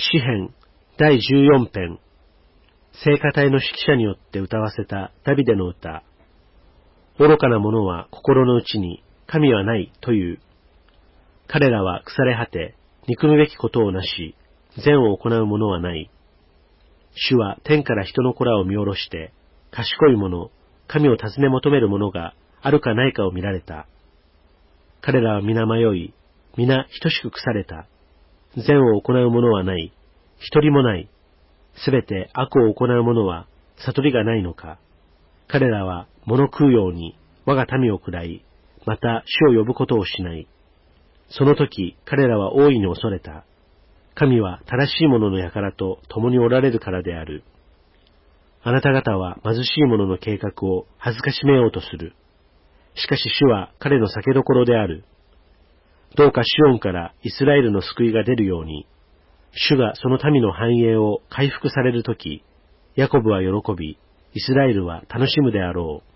詩編第14編、聖歌隊の指揮者によって歌わせたダビデの歌。愚かな者は心の内に神はないという。彼らは腐れ果て、憎むべきことをなし、善を行う者はない。主は天から人の子らを見下ろして、賢い者、神を尋ね求める者があるかないかを見られた。彼らは皆迷い、皆等しく腐れた。善を行う者はない。一人もない。すべて悪を行う者は悟りがないのか。彼らは物食うように我が民を喰らい、また主を呼ぶことをしない。その時彼らは大いに恐れた。神は正しい者の輩と共におられるからである。あなた方は貧しい者の計画を恥ずかしめようとする。しかし主は彼の酒どころである。どうかシオンからイスラエルの救いが出るように、主がその民の繁栄を回復されるとき、ヤコブは喜び、イスラエルは楽しむであろう。